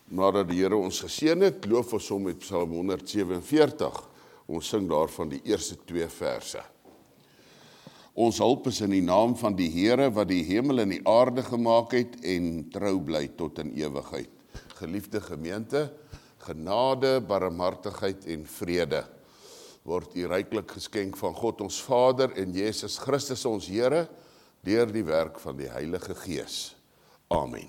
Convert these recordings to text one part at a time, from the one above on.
Nadat die Here ons geseën het, loof ons hom met Psalm 147. Ons sing daarvan die eerste 2 verse. Ons hulp is in die naam van die Here wat die hemel en die aarde gemaak het en trou bly tot in ewigheid. Geliefde gemeente, genade, barmhartigheid en vrede word u ryklik geskenk van God ons Vader en Jesus Christus ons Here deur die werk van die Heilige Gees. Amen.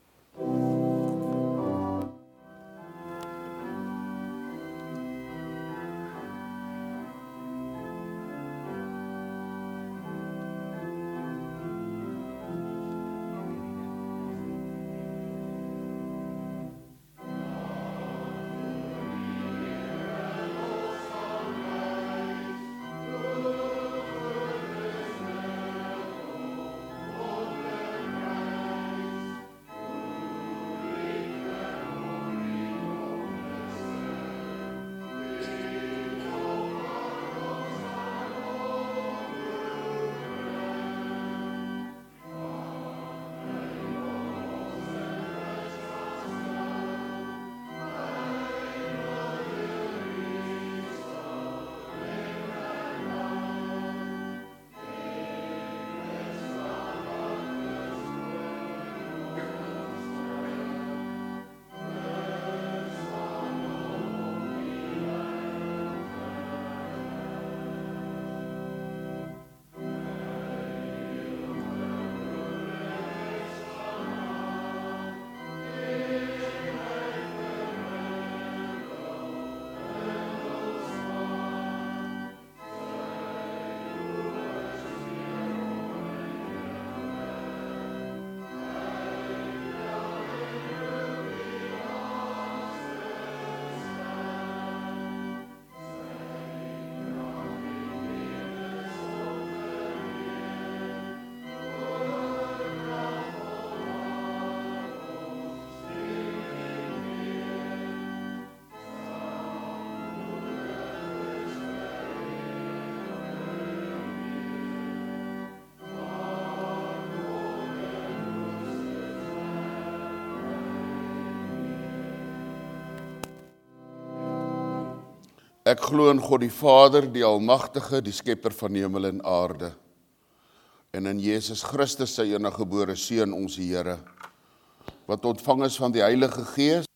Ek glo in God die Vader, die Almagtige, die Skepper van hemel en aarde, en in Jesus Christus, sy enige gebore Seun, ons Here, wat ontvang is van die Heilige Gees,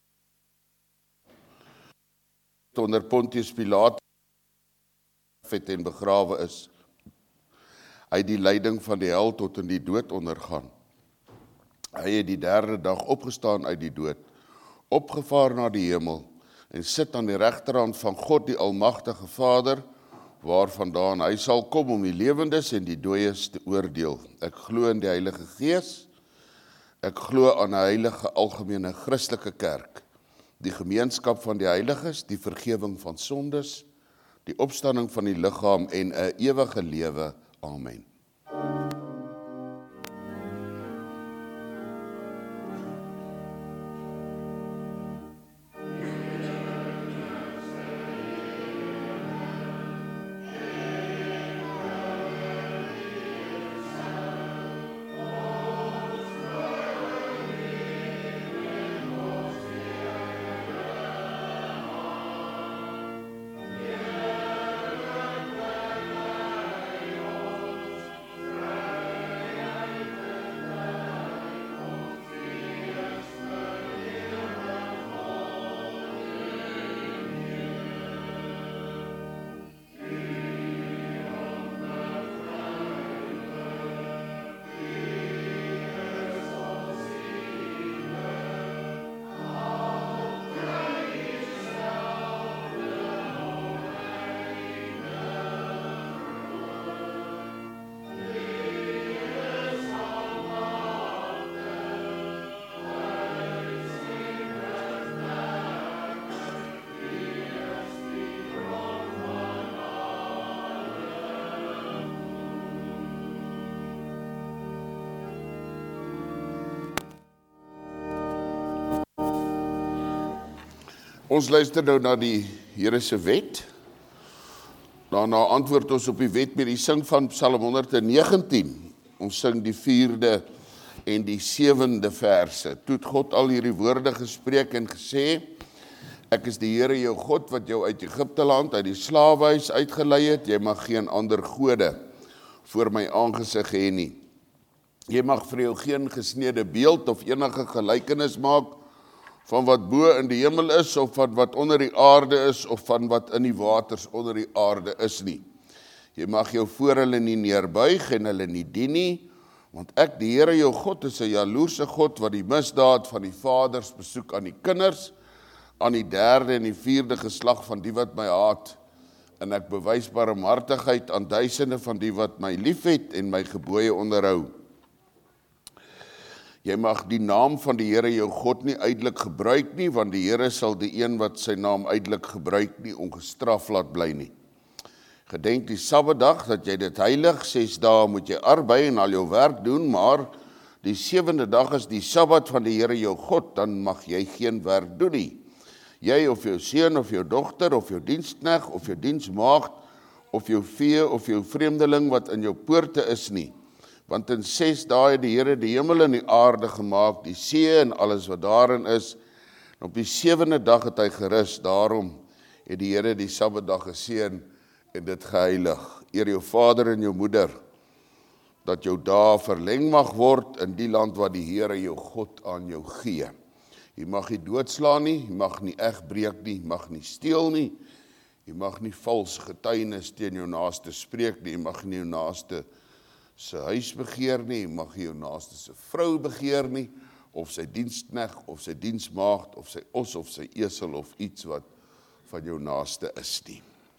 onder Pontius Pilatus en begrawe is. Hy het die lyding van die hel tot in die dood ondergaan. Hy het die 3de dag opgestaan uit die dood, opgevaar na die hemel, en sit aan die regterhand van God die Almagtige Vader, waarvandaan hy sal kom om die lewendes en die dooies te oordeel. Ek glo in die Heilige Gees, ek glo aan 'n heilige algemene Christelike kerk, die gemeenskap van die heiliges, die vergifnis van sondes, die opstanding van die liggaam en 'n ewige lewe. Amen. Ons luister nou na die Here se wet. Daarna antwoord ons op die wet met die sing van Psalm 119. Ons sing die 4de en die 7de verse. Toe het God al hierdie woorde gespreek en gesê, ek is die Here jou God wat jou uit Egipte land, uit die slawehuis uitgelei het, jy mag geen ander gode voor my aangesig hê nie. Jy mag vir jou geen gesneede beeld of enige gelykenis maak van wat bo in die hemel is, of van wat onder die aarde is, of van wat in die waters onder die aarde is nie. Jy mag jou voor hulle nie neerbuig en hulle nie dien nie, want ek, die Here jou God, is 'n jaloerse God wat die misdaad van die vaders besoek aan die kinders, aan die 3de en die 4de geslag van die wat my haat, en ek bewys barmhartigheid aan duisende van die wat my liefhet en my gebooie onderhou. Jy mag die naam van die Here jou God nie uitelik gebruik nie, want die Here sal die een wat sy naam uitelik gebruik nie ongestraf laat bly nie. Gedenk die Sabbatdag dat jy dit heilig, 6 dae moet jy arbei en al jou werk doen, maar die 7de dag is die Sabbat van die Here jou God, dan mag jy geen werk doen nie. Jy of jou seun of jou dogter of jou diensknegt of jou diensmaagd of jou vee of jou vreemdeling wat in jou poorte is nie. Want in 6 dae het die Here die hemel en die aarde gemaak, die see en alles wat daarin is. En op die 7de dag het hy gerus, daarom het die Here die Sabbatdag geseën en dit geheilig. Eer jou vader en jou moeder, dat jou dae verleng mag word in die land wat die Here jou God aan jou gee. Jy mag nie doodslaan nie, jy mag nie egbreek nie, jy mag nie steel nie, jy mag nie vals getuienis teen jou naaste spreek nie, jy mag nie jou naaste sy huis begeer nie, jy mag nie jou naaste sy vrou begeer nie, of sy diensknegt, of sy diensmaagd, of sy os, of sy esel, of iets wat van jou naaste is nie.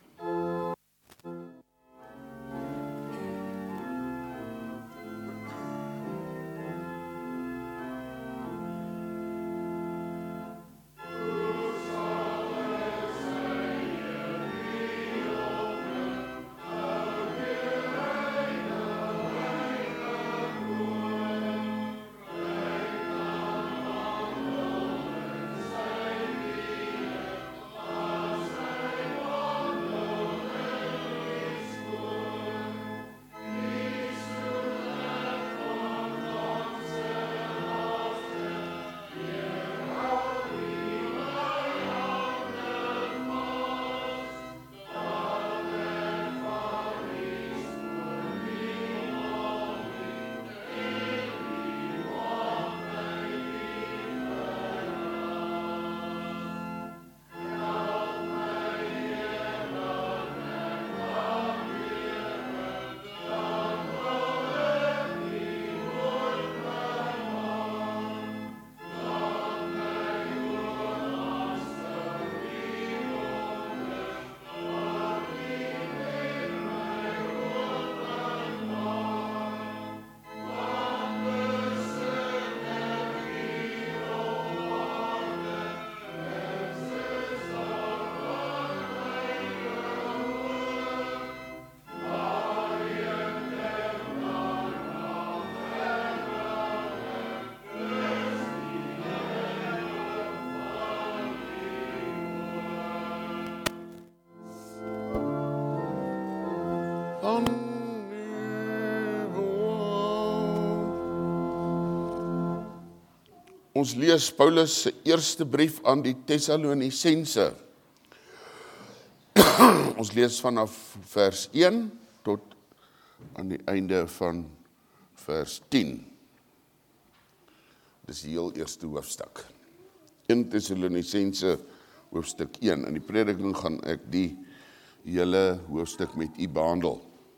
Ons lees Paulus se eerste brief aan die Tessalonisense. Ons lees vanaf vers 1 tot aan die einde van vers 10. Dis die heel eerste hoofstuk. 1 Tessalonisense hoofstuk 1. In die prediking gaan ek die hele hoofstuk met u behandel.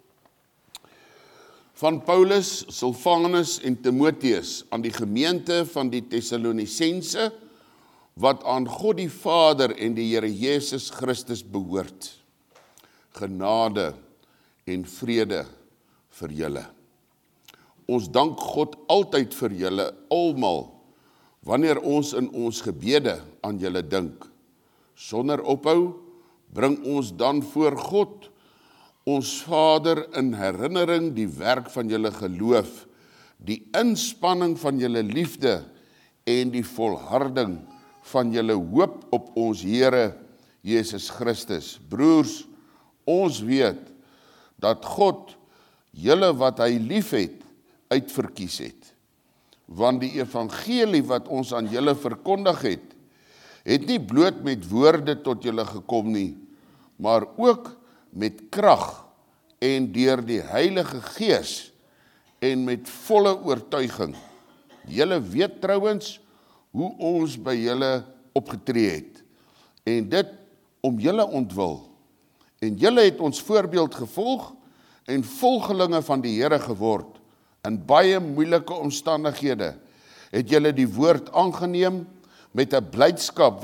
Van Paulus, Silvanus en Timotheus aan die gemeente van die Tessalonisense, wat aan God die Vader en die Here Jesus Christus behoort. Genade en vrede vir julle. Ons dank God altyd vir julle almal, wanneer ons in ons gebede aan julle dink. Sonder ophou bring ons dan voor God, ons Vader, in herinnering die werk van julle geloof, die inspanning van julle liefde en die volharding van julle hoop op ons Here Jesus Christus. Broers, ons weet dat God julle wat hy liefhet uitverkies het. want die evangelie wat ons aan julle verkondig het nie bloot met woorde tot julle gekom nie, maar ook met krag en deur die Heilige Gees en met volle oortuiging. Julle weet trouwens hoe ons by julle opgetree het, en dit om julle ontwil. En julle het ons voorbeeld gevolg en volgelinge van die Here geword. In baie moeilike omstandighede het julle die woord aangeneem met 'n blydskap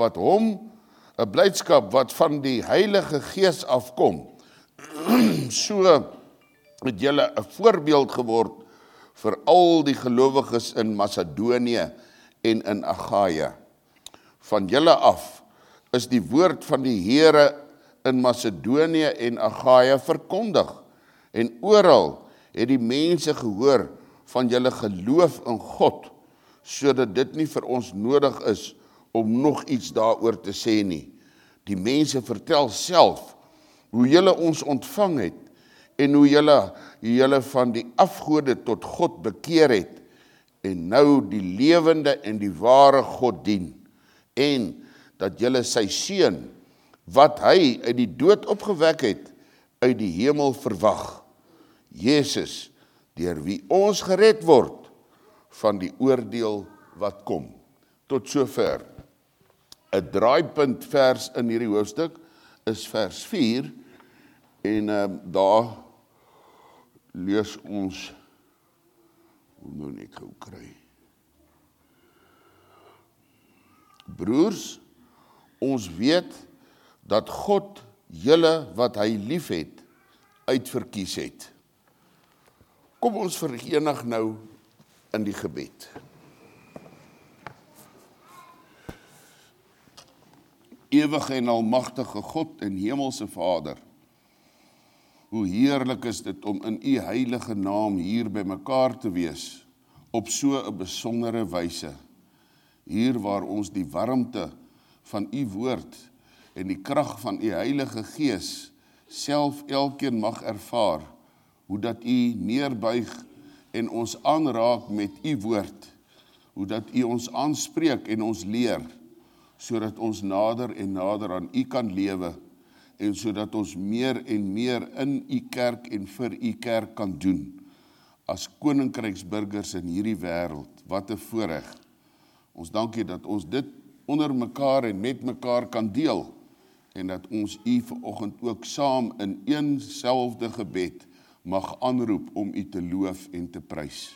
wat van die Heilige Gees afkom. So het julle 'n voorbeeld geword vir al die gelowiges in Macedonië en in Achaia. Van julle af is die woord van die Here in Macedonië en Achaia verkondig, en oral het die mense gehoor van julle geloof in God, sodat dit nie vir ons nodig is om nog iets daaroor te sê nie. Die mense vertel self hoe julle ons ontvang het, en hoe julle van die afgode tot God bekeer het, en nou die lewende en die ware God dien, en dat julle sy seun, wat hy uit die dood opgewek het, uit die hemel verwag, Jesus, deur wie ons gered word van die oordeel wat kom. Tot sover. 'n draaipunt vers in hierdie hoofstuk is vers 4, en daar lees ons, nou net gou kry. Broers, ons weet dat God julle wat hy lief het, uitverkies het. Kom ons verenig nou in die gebed. Ewige en almagtige God en hemelse Vader, hoe heerlik is dit om in u heilige naam hier by mekaar te wees, op so 'n besondere wyse, hier waar ons die warmte van u woord en die krag van u Heilige Gees self elkeen mag ervaar, hoe dat u neerbuig en ons aanraak met u woord, hoe dat u ons aanspreek en ons leer, sodat ons nader en nader aan u kan lewe, en sodat ons meer en meer in u kerk en vir u kerk kan doen, as koninkryksburgers in hierdie wêreld. Wat 'n voorreg. Ons dankie dat ons dit onder mekaar en met mekaar kan deel, en dat ons u vanoggend ook saam in een selfde gebed mag aanroep om u te loof en te prys.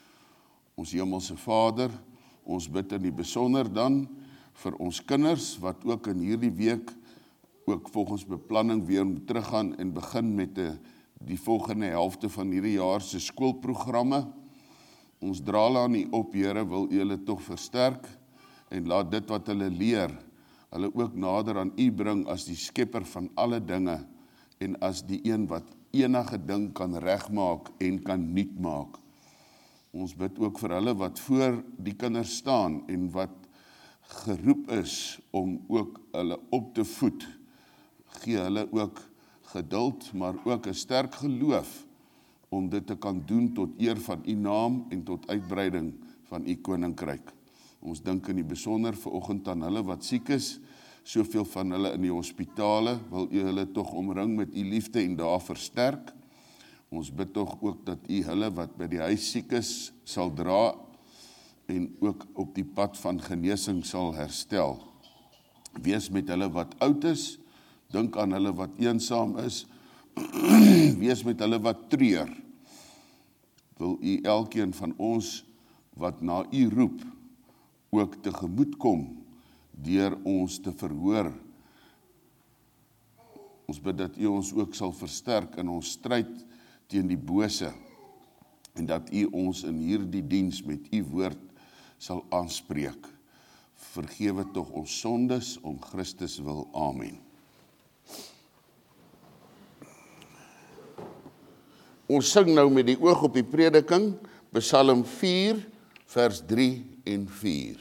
Ons hemelse Vader, ons bid in die besonder dan vir ons kinders, wat ook in hierdie week, ook volgens beplanning weer moet teruggaan en begin met die volgende helfte van hierdie jaar se skoolprogramme. Ons dra hulle aan u op, Here, wil u hulle tog versterk, en laat dit wat hulle leer, hulle ook nader aan u bring as die skepper van alle dinge, en as die een wat enige ding kan regmaak en kan nuut maak. Ons bid ook vir hulle wat voor die kinders staan, en wat geroep is om ook hulle op te voed. Gee hulle ook geduld, maar ook 'n sterk geloof, om dit te kan doen tot eer van u naam en tot uitbreiding van u koninkryk. Ons dink in die besonder vanoggend aan hulle wat siek is, soveel van hulle in die hospitale, wil u hulle tog omring met u liefde en daar versterk. Ons bid tog ook dat u hulle wat by die huis siek is, sal dra, en ook op die pad van genesing sal herstel. Wees met hulle wat oud is, dink aan hulle wat eensaam is, wees met hulle wat treur. Wil u elkeen van ons wat na u roep, ook tegemoet kom, deur ons te verhoor. Ons bid dat u ons ook sal versterk in ons stryd teen die bose, en dat u ons in hierdie diens met u woord sal aanspreek. Vergewe tog ons sondes om Christus wil. Amen. Ons sing nou met die oog op die prediking, Psalm 4, vers 3 en 4.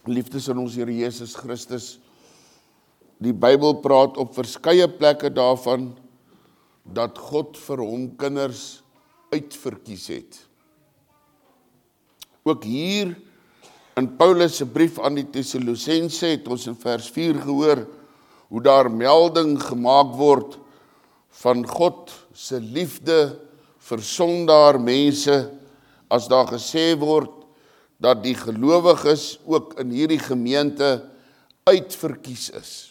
liefdes in ons Here Jesus Christus, die Bybel praat op verskeie plekke daarvan, dat God vir hom kinders uitverkies het. Ook hier in Paulus se brief aan die Tessalonisense het ons in vers 4 gehoor, hoe daar melding gemaak word van God se liefde vir sondaar mense, as daar gesê word, dat die gelowiges ook in hierdie gemeente uitverkies is.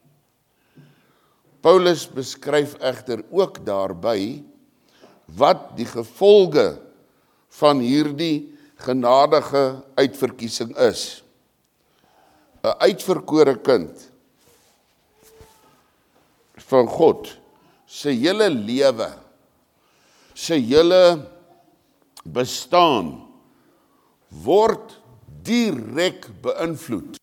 Paulus beskryf egter ook daarby wat die gevolge van hierdie genadige uitverkiesing is. 'n Uitverkore kind van God, sy hele lewe, sy hele bestaan, word direk beïnvloed.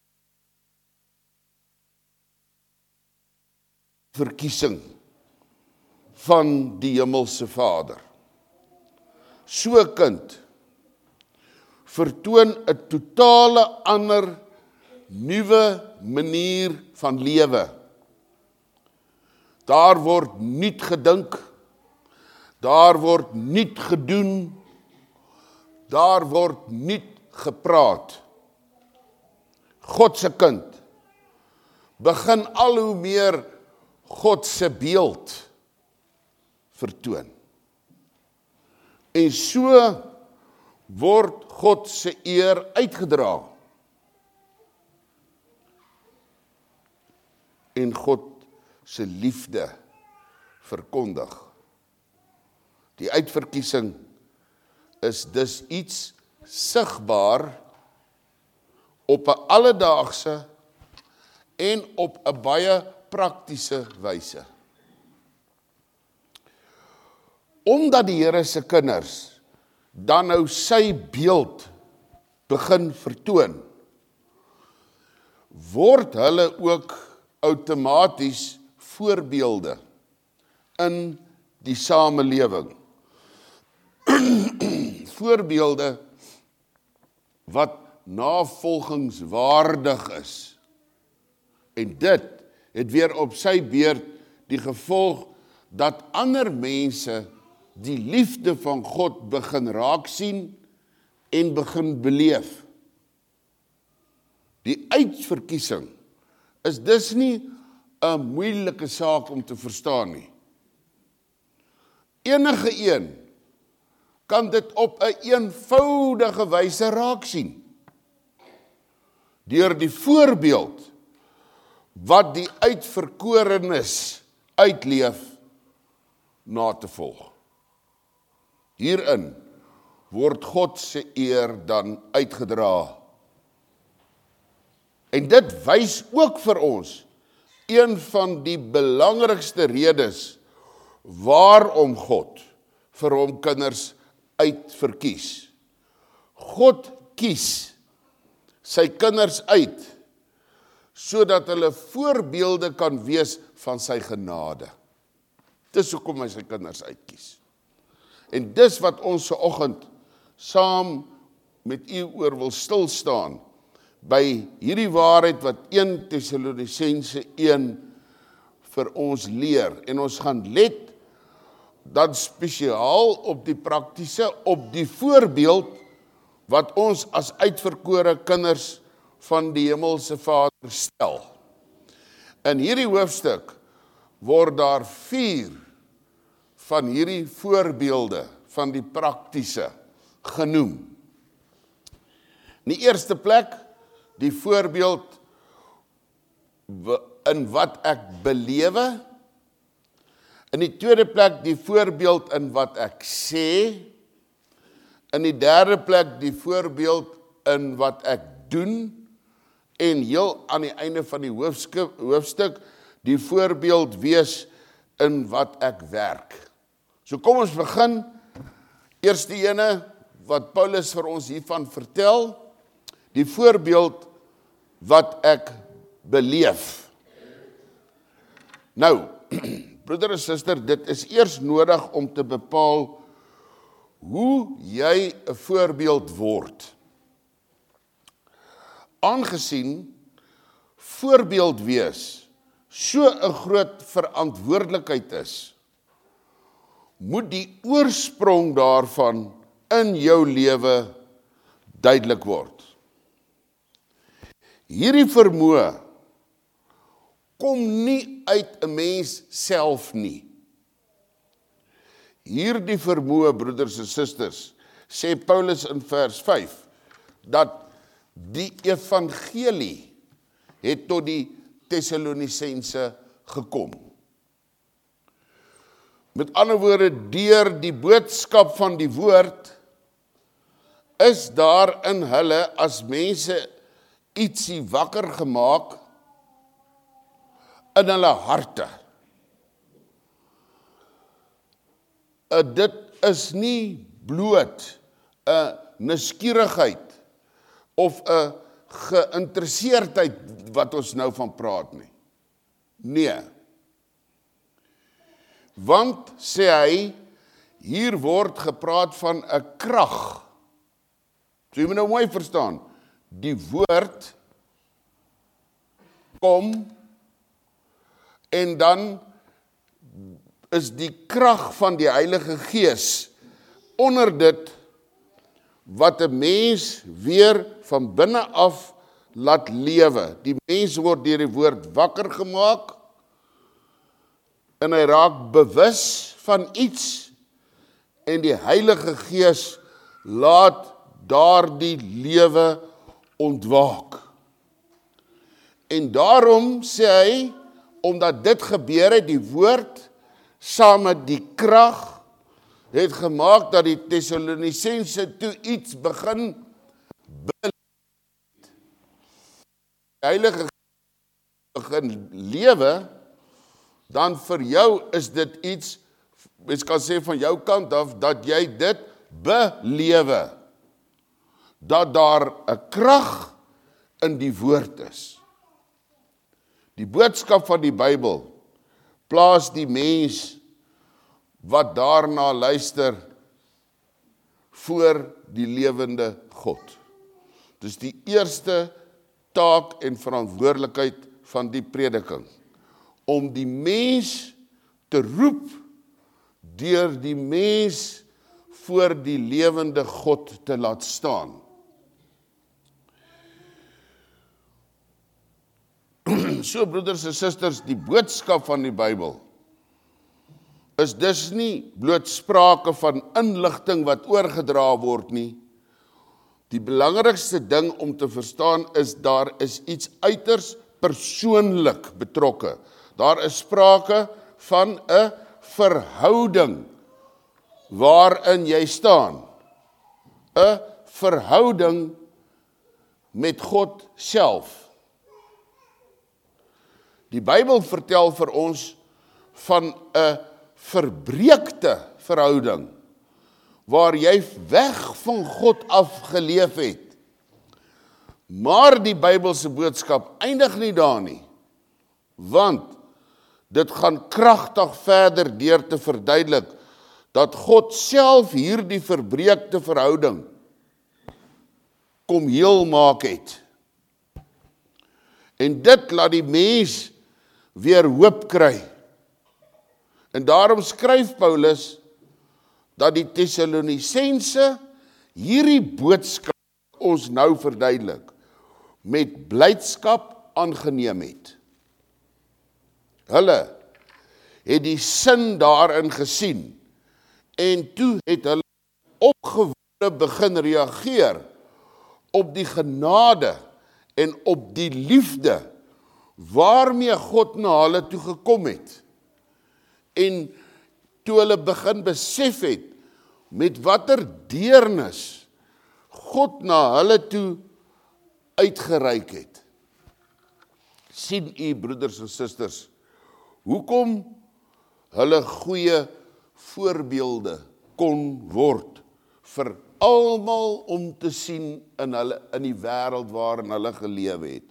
Verkiesing van die hemelse Vader. So 'n kind vertoon 'n totale ander, nuwe manier van lewe. Daar word nuut gedink, daar word nuut gedoen, daar word nuut gepraat. God se kind begin al hoe meer God se beeld vertoon. En so word God se eer uitgedra. En God se liefde verkondig. Die uitverkiesing is dus iets sigbaar op 'n alledaagse en op 'n baie praktiese wyse. Omdat die Here se kinders dan nou sy beeld begin vertoon, word hulle ook outomaties voorbeelde in die samelewing. Voorbeelde wat navolgingswaardig is. En dit het weer op sy beurt die gevolg dat ander mense die liefde van God begin raak sien en begin beleef. Die uitverkiesing is dus nie 'n moeilike saak om te verstaan nie. Enige een kan dit op 'n eenvoudige wyse raak sien, deur die voorbeeld wat die uitverkorenes uitleef na te volg. Hierin word God se eer dan uitgedra. En dit wys ook vir ons een van die belangrikste redes waarom God vir hom kinders uitverkies. God kies sy kinders uit sodat hulle voorbeelde kan wees van sy genade. Dis hoekom hy sy kinders uitkies. En dis wat ons vanoggend saam met u oor wil stil staan, by hierdie waarheid wat 1 Tessalonisense 1 vir ons leer. En ons gaan let dan spesiaal op die praktiese, op die voorbeeld wat ons as uitverkore kinders van die hemelse Vader stel. In hierdie hoofstuk word daar 4 van hierdie voorbeelde van die praktiese genoem. In die eerste plek, die voorbeeld in wat ek belewe. In die tweede plek, die voorbeeld in wat ek sê. In die derde plek, die voorbeeld in wat ek doen. En heel aan die einde van die hoofstuk, die voorbeeld wees in wat ek werk. So kom ons begin. Eerste ene wat Paulus vir ons hiervan vertel, die voorbeeld wat ek beleef. Nou, broeder en suster, dit is eers nodig om te bepaal hoe jy 'n voorbeeld word. Aangesien voorbeeld wees so 'n groot verantwoordelikheid is, moet die oorsprong daarvan in jou lewe duidelik word. Hierdie vermoë kom nie uit 'n mens self nie. Hierdie vermoë, broeders en susters, sê Paulus in vers 5, dat die evangelie het tot die Tessalonisense gekom. Met ander woorde, deur die boodskap van die woord, is daar in hulle as mense ietsie wakker gemaak in hulle harte. Dit is nie bloot 'n nuuskierigheid of 'n geïnteresseerdheid wat ons nou van praat nie. Nee. Want, sê hy, hier word gepraat van 'n krag. So jy moet nou mooi verstaan, die woord kom en dan is die krag van die Heilige Gees onder dit wat 'n mens weer van binne af laat lewe. Die mens word deur die woord wakker gemaak en hy raak bewus van iets en die Heilige Gees laat daardie lewe ontwaak. En daarom sê hy, omdat dit gebeur het, die woord saam met die krag het gemaak dat die Tessalonisense toe iets begin beleef. Die Heilige Gees begin lewe, dan vir jou is dit iets, mens kan sê van jou kant af, dat jy dit belewe, dat daar 'n krag in die woord is. Die boodskap van die Bybel plaas die mens wat daarna luister voor die lewende God. Dis die eerste taak en verantwoordelikheid van die prediking, om die mens te roep deur die mens voor die lewende God te laat staan. So, broeders en susters, die boodskap van die Bybel is dus nie bloot sprake van inligting wat oorgedra word nie. Die belangrikste ding om te verstaan is, daar is iets uiters persoonlik betrokke. Daar is sprake van 'n verhouding waarin jy staan. 'n Verhouding met God self. Die Bybel vertel vir ons van 'n verbreekte verhouding, waar jy weg van God af geleef het. Maar die Bybelse boodskap eindig nie daar nie, want dit gaan kragtig verder deur te verduidelik, dat God self hierdie verbreekte verhouding kom heel maak het. En dit laat die mens weer hoop kry. En daarom skryf Paulus dat die Tessalonisense hierdie boodskap ons nou verduidelik, met blydskap aangeneem het. Hulle het die sin daarin gesien, en toe het hulle opgewonde begin reageer op die genade en op die liefde waarmee God na hulle toe gekom het. En toe hulle begin besef het met watter deernis God na hulle toe uitgereik het. Sien u, broeders en susters, hoekom hulle goeie voorbeelde kon word vir almal om te sien in die wêreld waarin hulle gelewe het.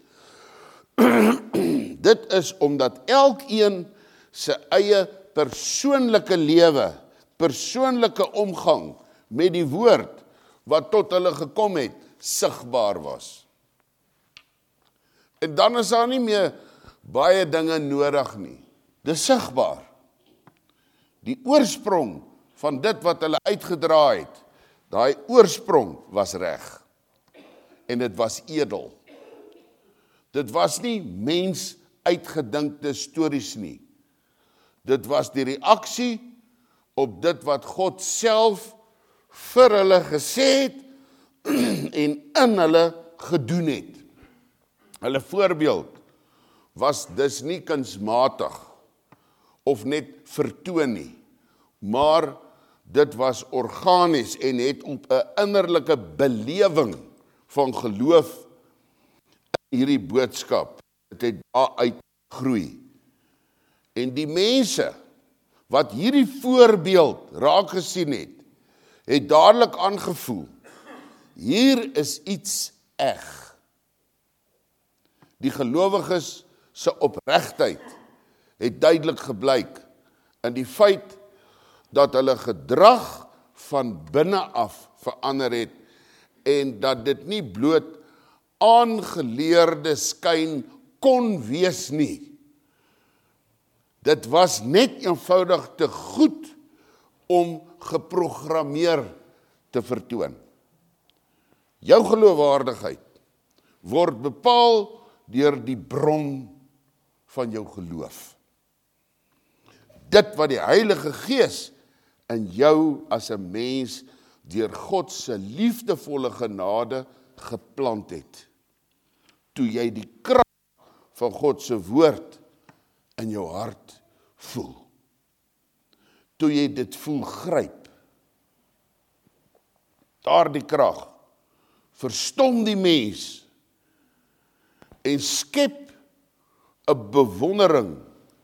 Dit is omdat elkeen sy eie persoonlike lewe, persoonlike omgang met die woord wat tot hulle gekom het, sigbaar was. En dan is daar nie meer baie dinge nodig nie. Dis sigbaar. Die oorsprong van dit wat hulle uitgedra het, daai oorsprong was reg. En dit was edel. Dit was nie mens uitgedinkte stories nie. Dit was die reaksie op dit wat God self vir hulle gesê het en in hulle gedoen het. Hulle voorbeeld was dus nie kunsmatig of net vertoon nie, maar dit was organies en het op 'n innerlike belewing van geloof in hierdie boodskap. Dit het daaruit groei. En die mense wat hierdie voorbeeld raak gesien het dadelik aangevoel, hier is iets eg. Die gelowiges se opregtheid het duidelik geblyk in die feit dat hulle gedrag van binne af verander het en dat dit nie bloot aangeleerde skyn kon wees nie. Dit was net eenvoudig te goed om geprogrammeer te vertoon. Jou geloofwaardigheid word bepaal deur die bron van jou geloof. Dit wat die Heilige Gees in jou as 'n mens deur God se liefdevolle genade geplant het. Toe jy die krag van God se woord in jou hart voel. Toe jy dit voel gryp. Daardie krag verstom die mens en skep 'n bewondering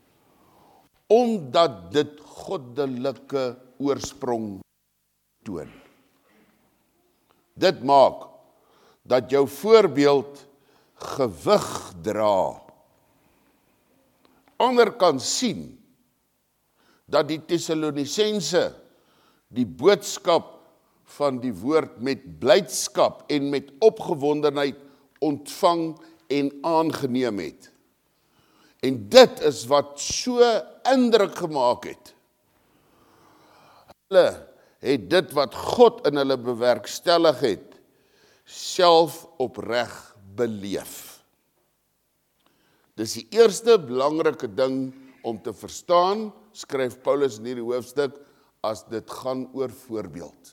omdat dit goddelike oorsprong toon. Dit maak dat jou voorbeeld gewig dra. Ander kan sien dat die Tessalonisense die boodskap van die woord met blydskap en met opgewondenheid ontvang en aangeneem het. En dit is wat so indruk gemaak het. Hulle het dit wat God in hulle bewerkstellig het, self opreg beleef. Dis die eerste belangrike ding om te verstaan, skryf Paulus in hierdie hoofstuk, as dit gaan oor voorbeeld.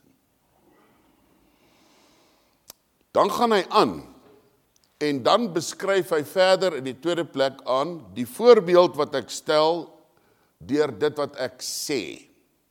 Dan gaan hy aan, en dan beskryf hy verder in die tweede plek aan, die voorbeeld wat ek stel, deur dit wat ek sê.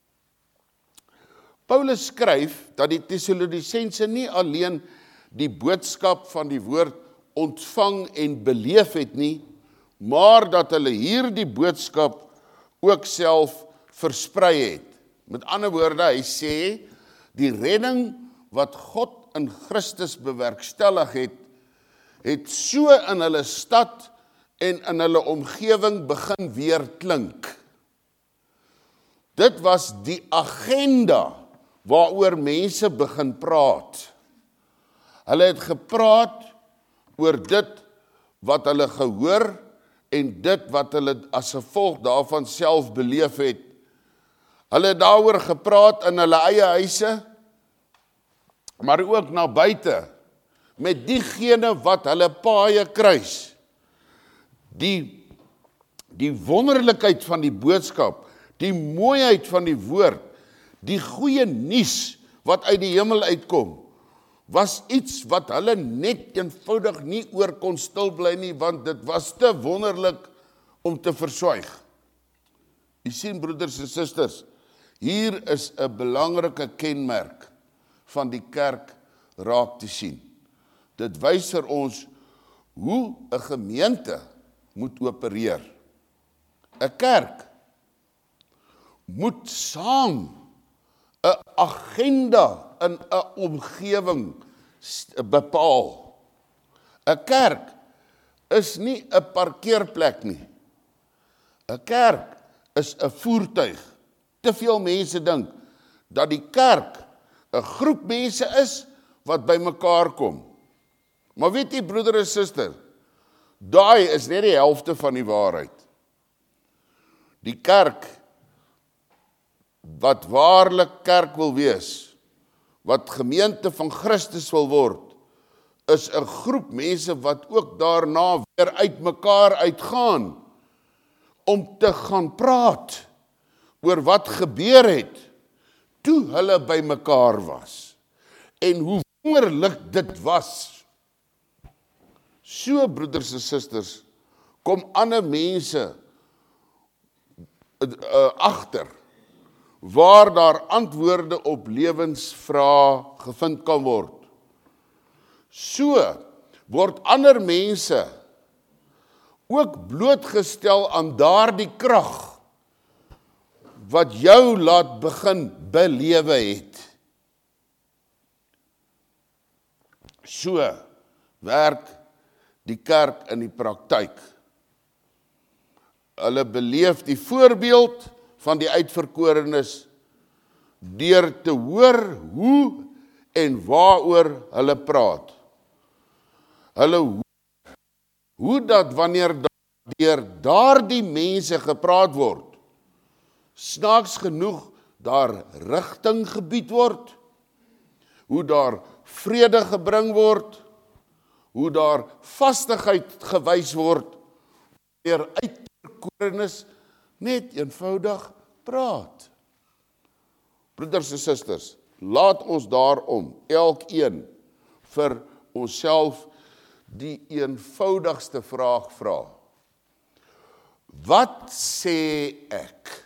Paulus skryf dat die Tessalonisense nie alleen die boodskap van die woord ontvang en beleef het nie, maar dat hulle hierdie boodskap ook self versprei het. Met ander woorde, hy sê, die redding wat God in Christus bewerkstellig het so in hulle stad en in hulle omgewing begin weer klink. Dit was die agenda waaroor mense begin praat. Hulle het gepraat oor dit wat hulle gehoor en dit wat hulle as gevolg daarvan self beleef het. Hulle het daaroor gepraat in hulle eie huise, maar ook na buite, met diegene wat hulle paaie kruis. Die wonderlikheid van die boodskap, die mooiheid van die woord, die goeie nuus wat uit die hemel uitkom, was iets wat hulle net eenvoudig nie oor kon stil bly nie, want dit was te wonderlik om te verswyg. U sien, broeders en susters, hier is 'n belangrike kenmerk van die kerk raak te sien. Dit wys vir ons hoe 'n gemeente moet opereer. 'n Kerk moet saam 'n agenda in 'n omgewing bepaal. 'n Kerk is nie 'n parkeerplek nie. 'n Kerk is 'n voertuig. Te veel mense dink dat die kerk 'n groep mense is wat by mekaar kom. Maar weet jy, broeder en suster, Daai is net die helfte van die waarheid. Die kerk, wat waarlik kerk wil wees, wat gemeente van Christus wil word, is 'n groep mense wat ook daarna weer uit mekaar uitgaan, om te gaan praat oor wat gebeur het, toe hulle by mekaar was, en hoe wonderlik dit was. So, broeders en susters, kom ander mense agter, waar daar antwoorde op lewensvrae gevind kan word. So word ander mense ook blootgestel aan daardie krag, wat jou laat begin belewe het. So werk die kerk in die praktyk. Hulle beleef die voorbeeld van die uitverkorenes deur te hoor hoe en waaroor hulle praat. Hulle hoor hoe dat wanneer deur daardie mense gepraat word, snaaks genoeg daar rigting gebied word, hoe daar vrede gebring word, hoe daar vastigheid gewys word, wanneer uitverkorenes net eenvoudig praat. Broeders en susters, laat ons daarom elkeen vir onsself die eenvoudigste vraag vra. Wat sê ek?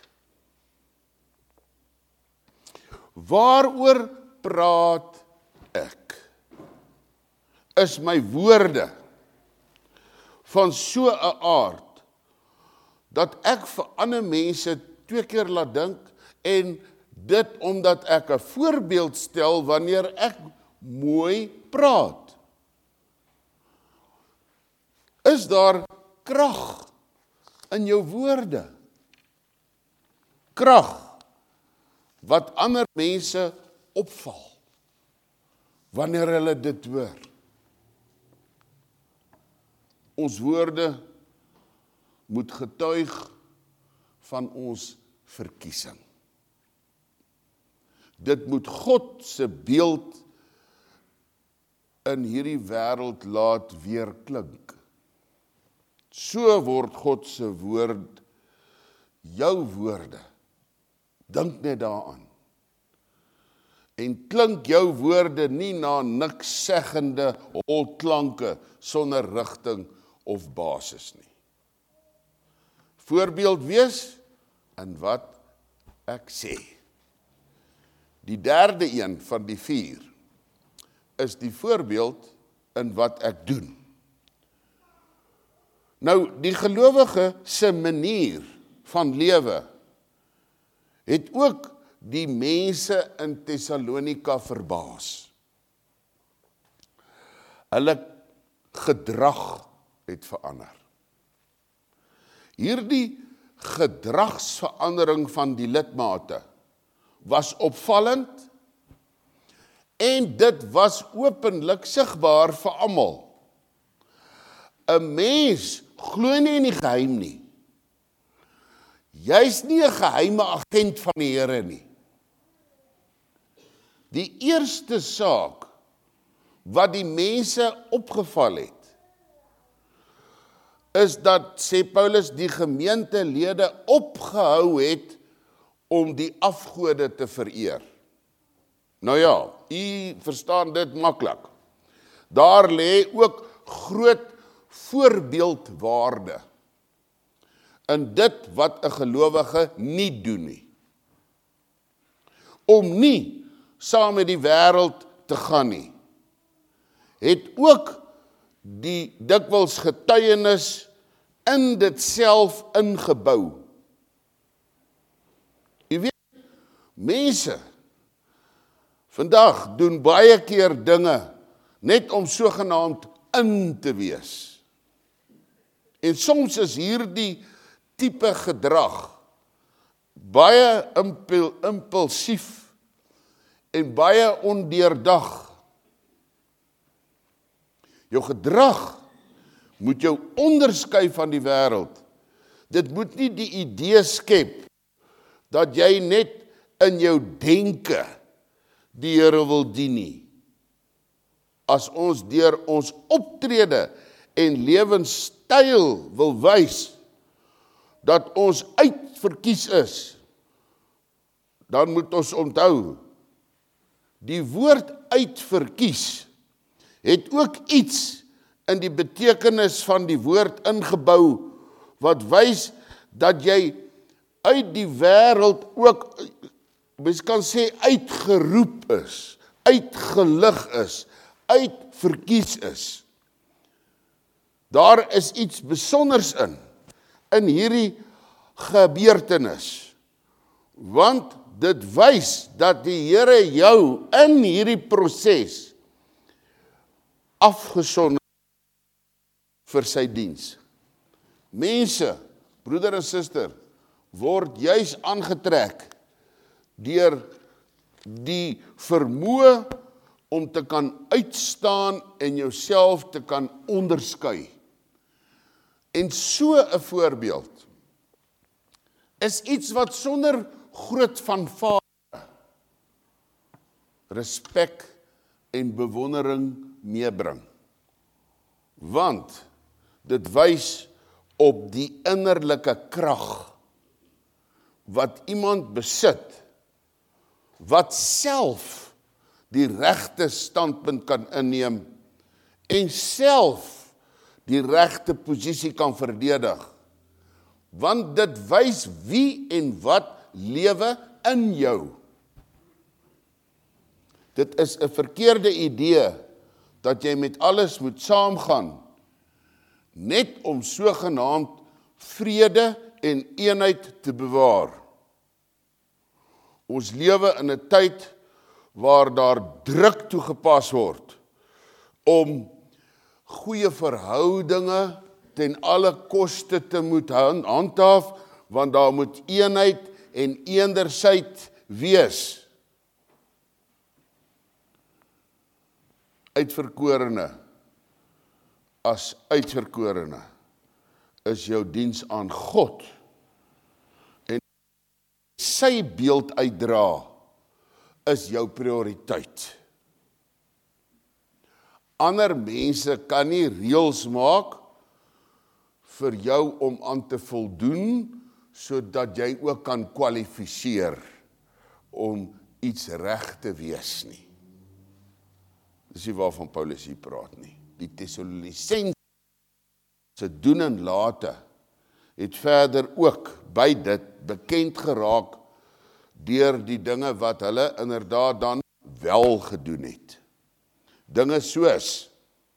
Waaroor praat ek? Is my woorde van so 'n aard, dat ek vir ander mense 2 keer laat dink, en dit omdat ek 'n voorbeeld stel wanneer ek mooi praat? Is daar krag in jou woorde? Krag wat ander mense opval wanneer hulle dit hoor. Ons woorde moet getuig van ons verkiesing. Dit moet God se beeld in hierdie wêreld laat weer klink. So word God se woord jou woorde. Dink net daaraan. En klink jou woorde nie na niks seggende holklanke sonder rigting of basis nie. Voorbeeld wees in wat ek sê. Die derde een van die 4 is die voorbeeld in wat ek doen. Nou, die gelowige se manier van lewe het ook die mense in Thessalonika verbaas. Hulle gedrag het verander. Hierdie gedragsverandering van die lidmate was opvallend, en dit was openlik sigbaar vir almal. 'n Mens glo nie in die geheim nie. Jy's nie 'n geheime agent van die Here nie. Die eerste saak wat die mense opgeval het, is dat, sê Paulus, die gemeentelede opgehou het om die afgode te vereer. Nou ja, u verstaan dit maklik. Daar lê ook groot voorbeeldwaarde in dit wat 'n gelowige nie doen nie. Om nie saam met die wêreld te gaan nie, het ook die dikwels getuienis in dit self ingebou. Jy weet, mense vandag doen baie keer dinge net om sogenaamd in te wees. En soms is hierdie tipe gedrag baie impulsief en baie ondeurdag. Jou gedrag moet jou onderskei van die wêreld. Dit moet nie die idee skep dat jy net in jou denke die Here wil dien nie. As ons deur ons optrede en lewenstyl wil wys dat ons uitverkies is, dan moet ons onthou, die woord uitverkies het ook iets in die betekenis van die woord ingebou, wat wys dat jy uit die wêreld ook, mens kan sê uitgeroep is, uitgelig is, uitverkies is. Daar is iets besonders in hierdie gebeurtenis, want dit wys dat die Here jou in hierdie proses afgesonder vir sy diens. Mense, broeder en suster, word juis aangetrek deur die vermoë om te kan uitstaan en jouself te kan onderskei. En so 'n voorbeeld is iets wat sonder groot fanfare respek en bewondering meebring. Want dit wys op die innerlike krag wat iemand besit, wat self die regte standpunt kan inneem en self die regte posisie kan verdedig. Want dit wys wie en wat lewe in jou. Dit is 'n verkeerde idee dat jy met alles moet saamgaan, net om sogenaamd vrede en eenheid te bewaar. Ons lewe in 'n tyd waar daar druk toegepas word om goeie verhoudinge ten alle koste te moet handhaaf, want daar moet eenheid en eendersheid wees. Uitverkorene, as uitverkorene, is jou diens aan God en sy beeld uitdra is jou prioriteit. Ander mense kan nie reëls maak vir jou om aan te voldoen, sodat jy ook kan kwalifiseer om iets reg te wees nie. Dis nie waarvan Paulus hier praat nie. Die Tessalonisense se doen en late het verder ook by dit bekend geraak deur die dinge wat hulle inderdaad dan wel gedoen het. Dinge soos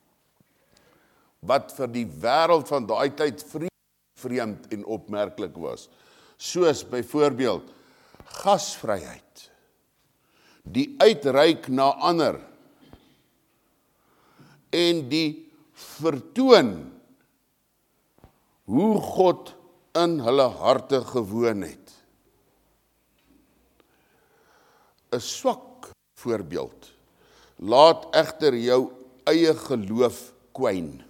wat vir die wêreld van daai tyd vreemd en opmerklik was. Soos byvoorbeeld gasvryheid, die uitreik na ander en die vertoon hoe God in hulle harte gewoon het. 'n Swak voorbeeld laat egter jou eie geloof kwyn.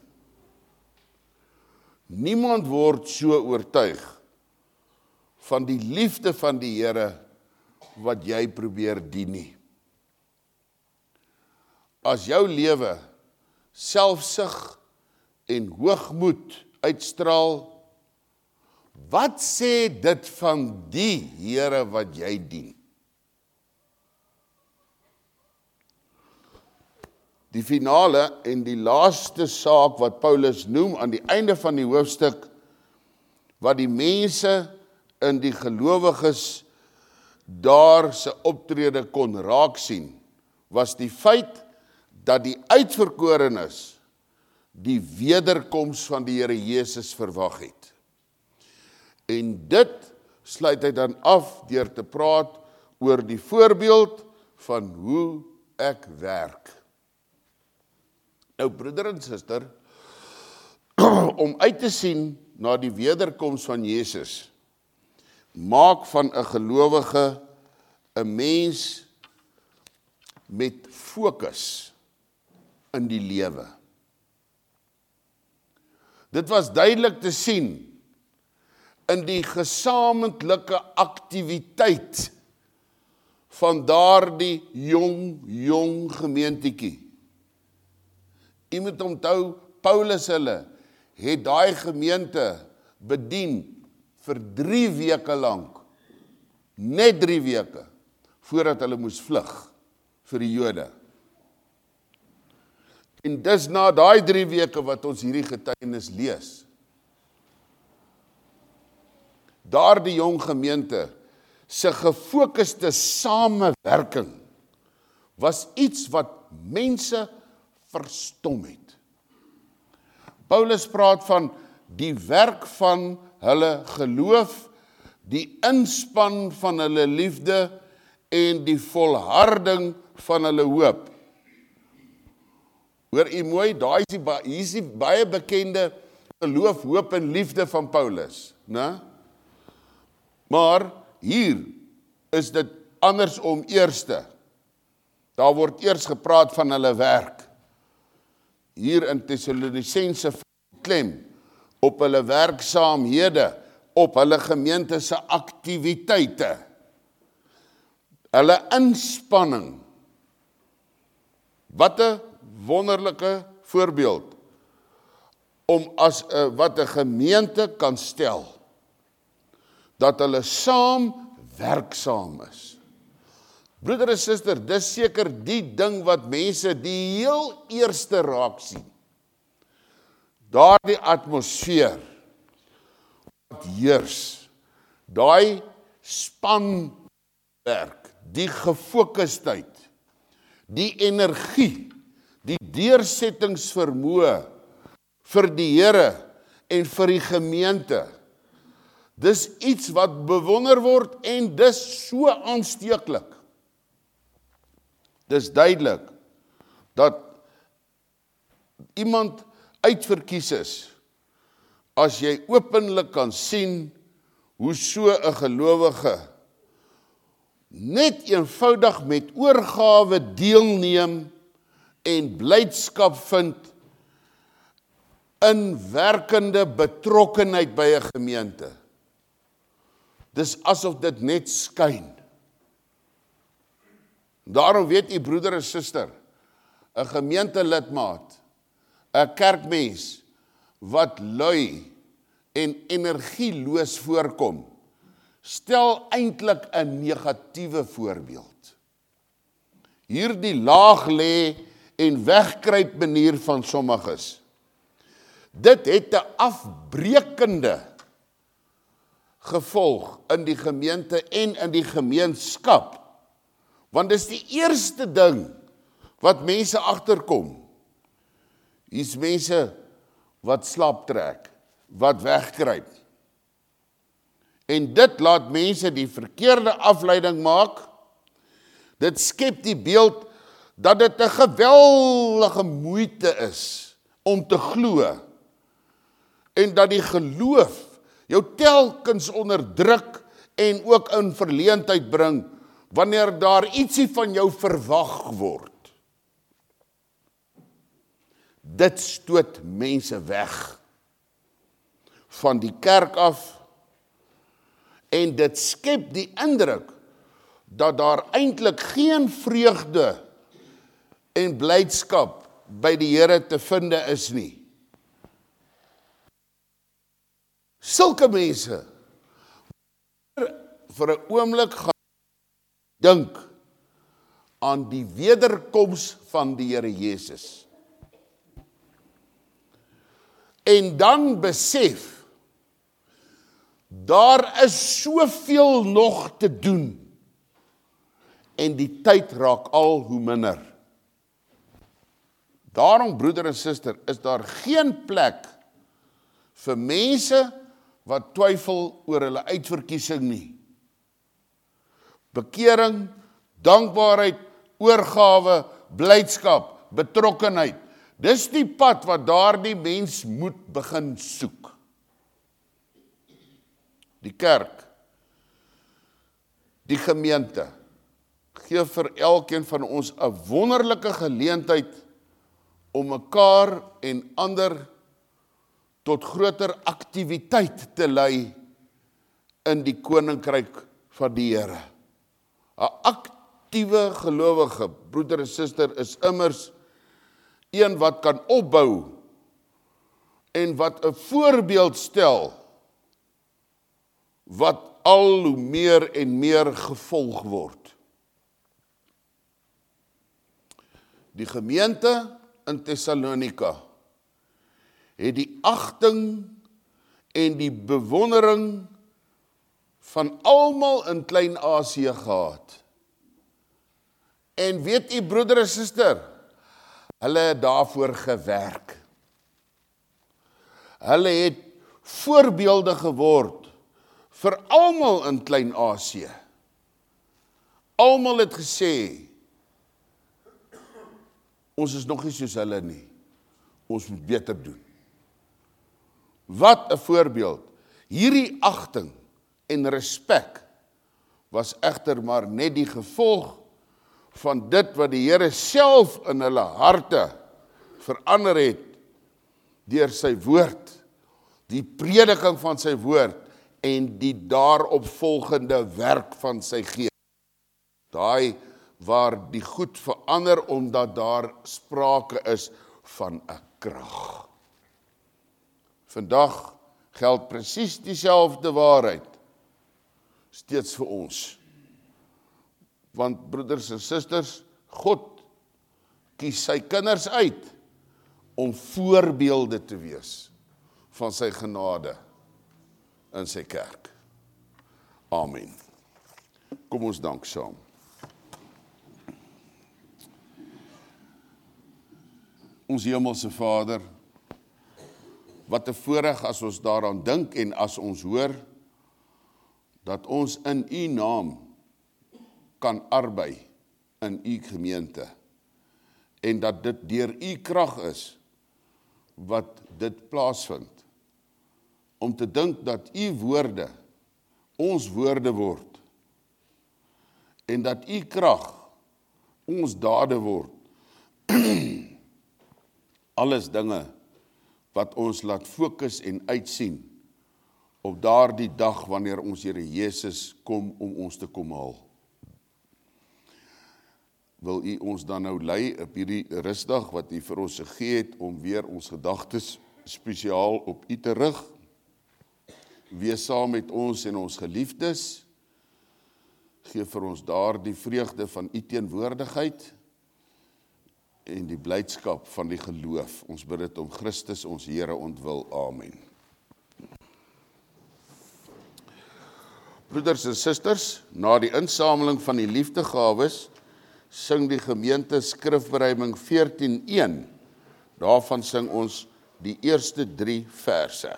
Niemand word so oortuig van die liefde van die Here wat jy probeer dien nie. As jou lewe selfsug en hoogmoed uitstraal, wat sê dit van die Here wat jy dien? Die finale en die laaste saak wat Paulus noem aan die einde van die hoofstuk, wat die mense in die gelowiges daar se optrede kon raak sien, was die feit dat die uitverkorenes die wederkoms van die Here Jesus verwag het. En dit sluit hy dan af deur te praat oor die voorbeeld van hoe ek werk. Nou broeder en suster, om uit te sien na die wederkoms van Jesus, maak van 'n gelowige 'n mens met fokus in die lewe. Dit was duidelik te sien in die gesamentlike aktiwiteit van daardie jong gemeentetjie. Jy moet onthou, Paulus het daai gemeente bedien vir 3 weke lank, net 3 weke, voordat hulle moes vlug vir die Jode. En dis na daai 3 weke wat ons hierdie getuienis lees. Daardie jong gemeente se gefokuste samewerking was iets wat mense verstom het. Paulus praat van die werk van hulle geloof, die inspann van hulle liefde en die volharding van hulle hoop. Hoor jy mooi, hier is die baie bekende geloof, hoop en liefde van Paulus, né? Maar hier is dit andersom eerste. Daar word eers gepraat van hulle werk. Hier in Tessalonisense klem op hulle werksaamhede, op hulle gemeente se aktiwiteite, hulle inspanning. Wat 'n wonderlike voorbeeld om wat 'n gemeente kan stel, dat hulle saam werksaam is. Broeder en suster, dis seker die ding wat mense die heel eerste raak sien. Daardie atmosfeer wat heers, daai spanwerk, die gefokustheid, die energie, die deursettingsvermoë vir die Here en vir die gemeente. Dis iets wat bewonder word en dis so aansteeklik. Dis duidelik dat iemand uitverkies is as jy openlik kan sien hoe so 'n gelowige net eenvoudig met oorgawe deelneem en blydskap vind in werkende betrokkenheid by 'n gemeente. Dis asof dit net skyn. Daarom weet u broeder en suster, 'n gemeentelidmaat, 'n kerkmens wat lui en energieloos voorkom, stel eintlik 'n negatiewe voorbeeld. Hierdie laag lê en wegkruip manier van sommiges. Dit het 'n afbreekende gevolg in die gemeente en in die gemeenskap. Want dis die eerste ding wat mense agterkom. Hier's mense wat slaap trek, wat wegkruip. En dit laat mense die verkeerde afleiding maak. Dit skep die beeld dat dit 'n geweldige moeite is om te glo. En dat die geloof jou telkens onderdruk en ook in verleentheid bring wanneer daar ietsie van jou verwag word. Dit stoot mense weg van die kerk af en dit skep die indruk dat daar eintlik geen vreugde en blydskap by die Here te vind is nie. Sulke mense vir 'n oomblik gaan dink aan die wederkoms van die Here Jesus. En dan besef, daar is soveel nog te doen en die tyd raak al hoe minder. Daarom, broeder en suster, is daar geen plek vir mense wat twyfel oor hulle uitverkiesing nie. Bekering, dankbaarheid, oorgawe, blydskap, betrokkenheid. Dis die pad wat daardie mens moet begin soek. Die kerk, die gemeente, gee vir elkeen van ons 'n wonderlike geleentheid om mekaar en ander tot groter aktiwiteit te lei in die koninkryk van die Here. 'n Aktiewe gelowige, broeder en suster, is immers een wat kan opbou en wat 'n voorbeeld stel wat al hoe meer en meer gevolg word. Die gemeente in Thessalonika het die agting en die bewondering van almal in Klein-Asië gehad. En weet u, broeder en suster, hulle het daarvoor gewerk. Hulle het voorbeelde geword vir almal in Klein-Asië. Almal het gesê, ons is nog nie soos hulle nie. Ons moet beter doen. Wat 'n voorbeeld. Hierdie agting en respek was egter maar net die gevolg van dit wat die Here self in hulle harte verander het deur sy woord, die prediking van sy woord en die daarop volgende werk van sy gees. Daai waar die goed verander omdat daar sprake is van 'n krag. Vandag geld presies dieselfde waarheid steeds vir ons. Want broeders en susters, God kies sy kinders uit om voorbeelde te wees van sy genade in sy kerk. Amen. Kom ons dank saam. Ons hemelse Vader, wat 'n voorreg as ons daaraan dink en as ons hoor, dat ons in u naam kan arbei in u gemeente, en dat dit deur u krag is, wat dit plaasvind, om te dink dat u woorde, ons woorde word, en dat u krag, ons dade word, alles dinge, wat ons laat fokus en uitsien, op daardie dag, wanneer ons Here Jesus kom, om ons te kom haal. Wil u ons dan nou lei op hierdie rusdag, wat u vir ons gegee het, om weer ons gedagtes spesiaal op u te rig, wees saam met ons en ons geliefdes, gee vir ons daardie vreugde van u teenwoordigheid, en die blydskap van die geloof. Ons bid dit om Christus ons Here ontwil. Amen. Broeders en susters, na die insameling van die liefdegawes, sing die gemeente skrifbereiding 14:1. Daarvan sing ons die eerste 3 verse.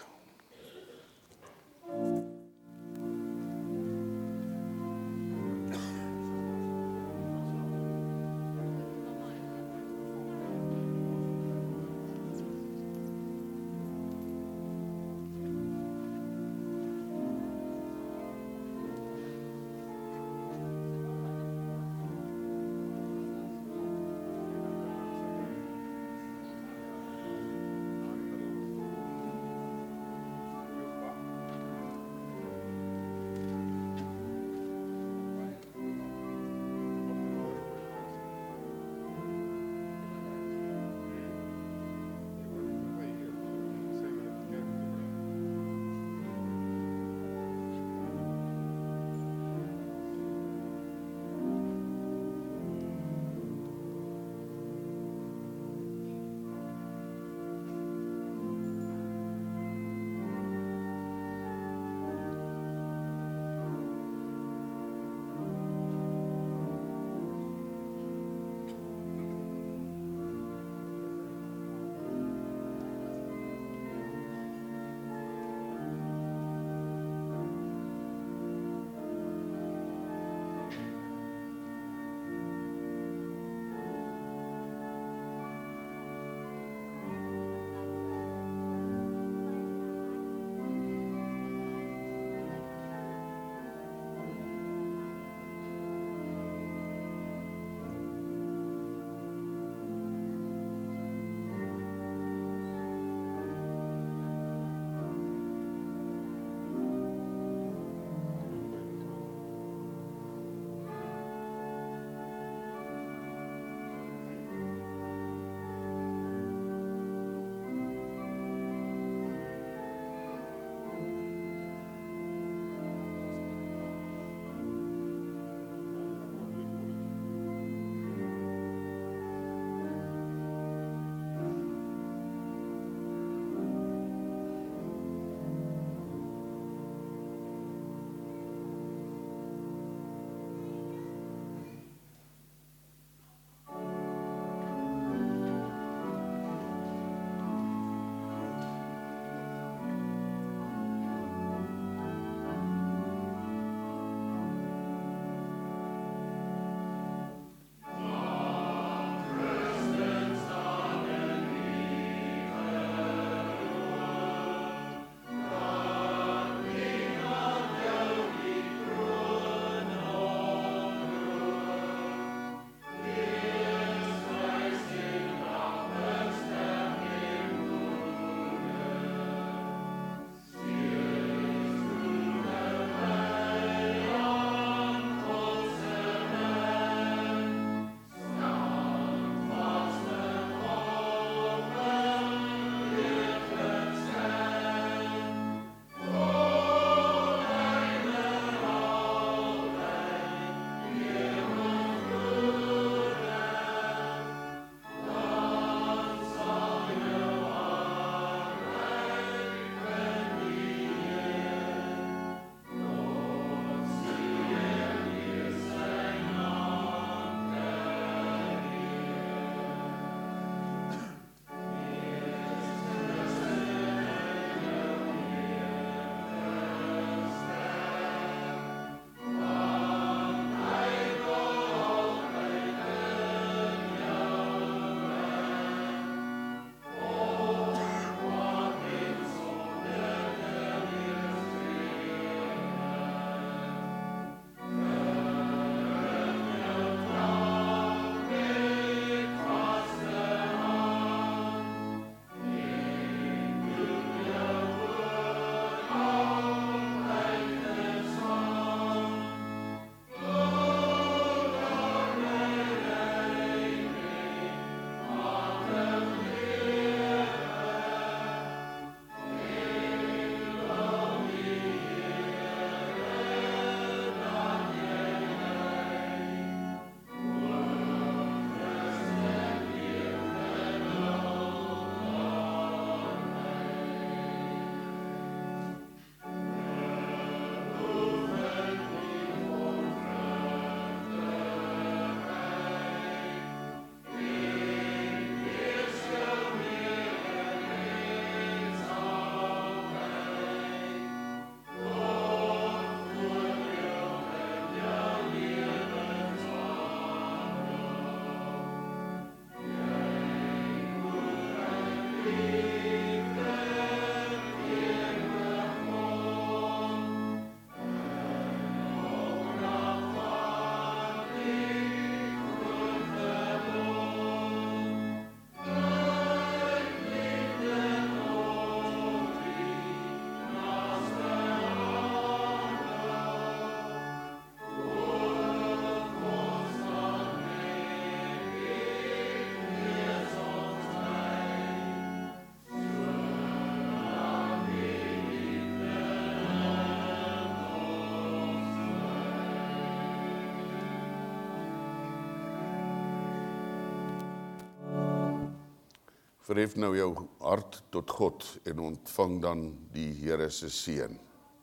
Verhef nou jou hart tot God en ontvang dan die Here se seën.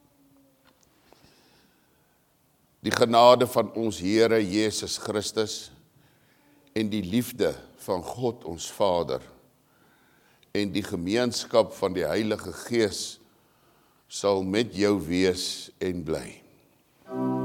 Die genade van ons Here Jesus Christus en die liefde van God ons Vader en die gemeenskap van die Heilige Gees sal met jou wees en bly.